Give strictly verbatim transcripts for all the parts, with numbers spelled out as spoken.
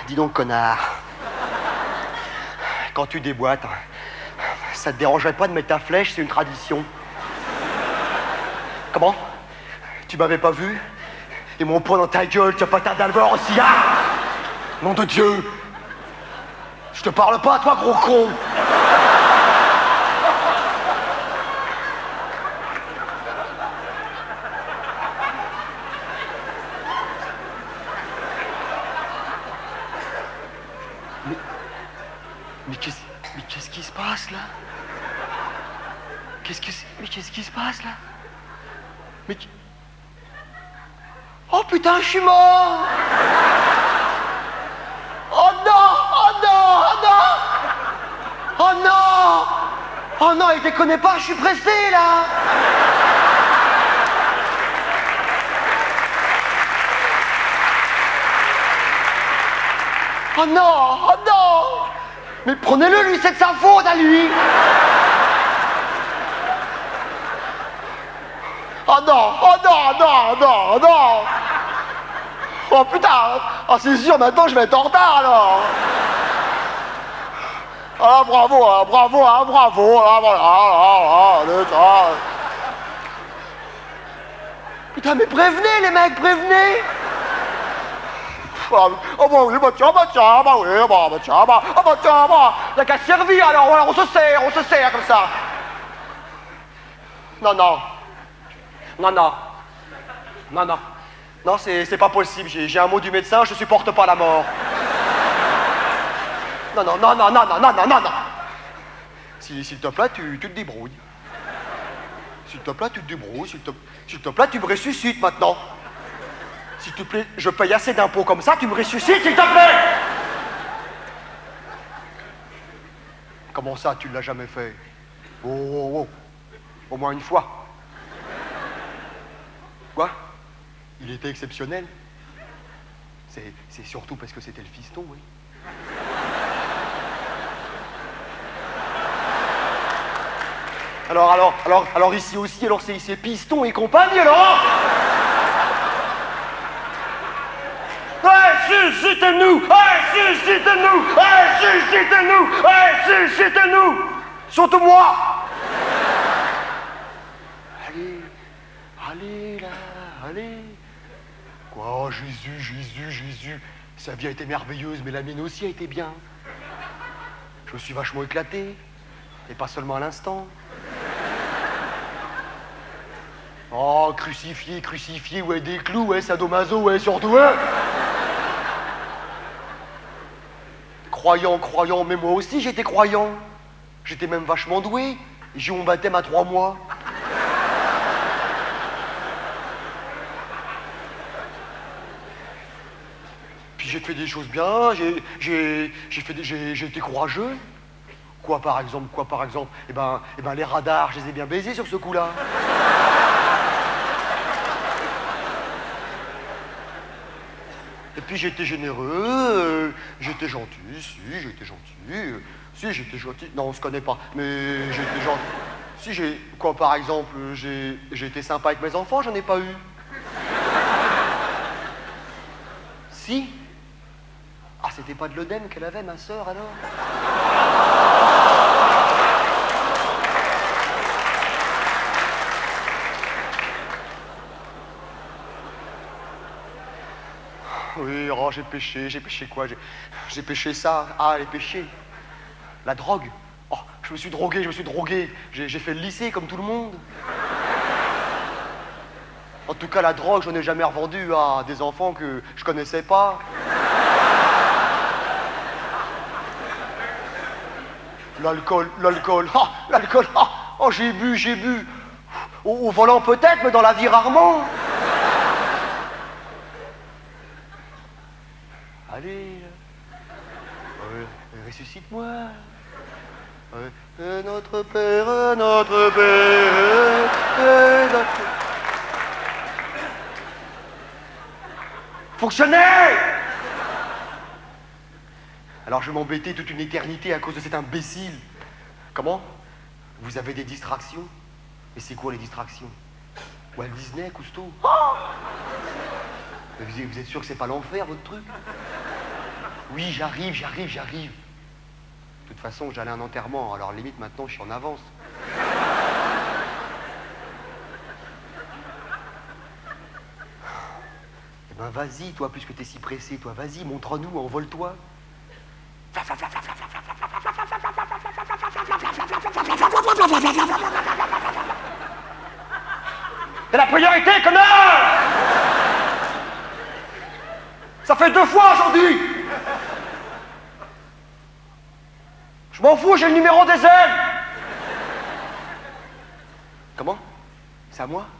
Dis donc, connard. Quand tu déboîtes, ça te dérangerait pas de mettre ta flèche, c'est une tradition. Comment? Tu m'avais pas vu? Et mon poing dans ta gueule, tu as pas ta d'albeur au cigare? Nom de Dieu! Je te parle pas, toi, gros con! Mais... Mais qu'est-ce... Mais qu'est-ce qui se passe, là? Qu'est-ce que c'est... Mais qu'est-ce qui se passe, là? Mais... Oh, putain, je suis mort! Oh non! Oh non! Oh non! Oh non! Oh non, il déconne pas, je suis pressé, là! Oh non! Oh non! Mais prenez-le, lui, c'est de sa faute, à lui! Oh non! Oh non! Non! Non! Non! Oh putain! Oh, c'est sûr, maintenant je vais être en retard, alors! Ah, bravo, hein, bravo, hein, bravo! Ah, voilà, ah, ah, ah, putain, mais prévenez, les mecs, prévenez! Oh, oh bah oui, bah tiens, bah tiens, bah oui, bah, bah tiens, bah, oh, bah tiens, bah, y'a qu'à se servir, alors, voilà, on se sert, on se sert, comme ça! Non, non. Non, non. Non, non. Non, c'est, c'est pas possible. J'ai, j'ai un mot du médecin, je supporte pas la mort. Non, non, non, non, non, non, non, non, non, non. Si, s'il te plaît, tu, tu te débrouilles. S'il te plaît, tu te débrouilles. S'il te, s'il te plaît, tu me ressuscites maintenant. S'il te plaît, je paye assez d'impôts comme ça, tu me ressuscites, s'il te plaît. Comment ça, tu l'as jamais fait? Oh, oh, oh. Au moins une fois. Quoi? Il était exceptionnel. C'est, c'est surtout parce que c'était le fiston, oui. Alors, alors, alors, alors ici aussi, alors c'est, c'est piston et compagnie, alors. Ouais, suscitez-nous! Ouais, suscitez-nous! Ouais, suscitez-nous! Ouais, suscitez-nous! Surtout moi! Allez, allez, là, allez. Quoi, oh, Jésus, Jésus, Jésus. Sa vie a été merveilleuse, mais la mienne aussi a été bien. Je me suis vachement éclaté. Et pas seulement à l'instant. Oh, crucifié, crucifié, ouais, des clous, ouais, sadomaso, ouais, surtout, ouais. Croyant, croyant, mais moi aussi j'étais croyant. J'étais même vachement doué. J'ai eu mon baptême à trois mois. Puis j'ai fait des choses bien, j'ai, j'ai, j'ai fait des, j'ai, j'ai été courageux. Quoi par exemple, quoi par exemple? Eh ben, eh ben les radars, je les ai bien baisés sur ce coup-là. Et puis j'étais généreux, euh, j'étais gentil, si, j'étais gentil, euh, si, j'étais gentil, non, on se connaît pas, mais j'étais gentil. Si j'ai, quoi par exemple, j'ai, j'ai été sympa avec mes enfants, j'en ai pas eu. Si. Ah, c'était pas de l'œdème qu'elle avait, ma sœur, alors? Oui, oh, j'ai péché, j'ai péché quoi? J'ai, j'ai péché ça. Ah, les péchés. La drogue. Oh, je me suis drogué, je me suis drogué. J'ai, j'ai fait le lycée comme tout le monde. En tout cas, la drogue, je n'en ai jamais revendu à des enfants que je connaissais pas. L'alcool, l'alcool, ah, l'alcool, ah, oh, j'ai bu, j'ai bu. Au, au volant peut-être, mais dans la vie rarement. Allez, euh, ressuscite-moi. Euh, notre Père, notre Père, euh, notre... Fonctionnez! Alors je vais m'embêter toute une éternité à cause de cet imbécile. Comment? Vous avez des distractions? Et c'est quoi les distractions? Walt Disney, Cousteau? Oh, vous êtes sûr que c'est pas l'enfer, votre truc? Oui, j'arrive, j'arrive, j'arrive. De toute façon, j'allais à un enterrement, alors limite maintenant, je suis en avance. Eh ben vas-y, toi, puisque t'es si pressé, toi, vas-y, montre-nous, envole-toi. T'es la priorité, connard! Ça fait deux fois aujourd'hui! Je m'en fous, j'ai le numéro des ailes! Comment? C'est à moi?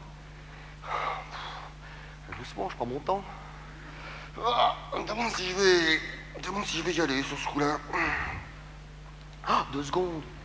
Doucement, je prends mon temps. Ah, me demande si je vais. me demande si je vais y aller sur ce coup-là. Ah, deux secondes.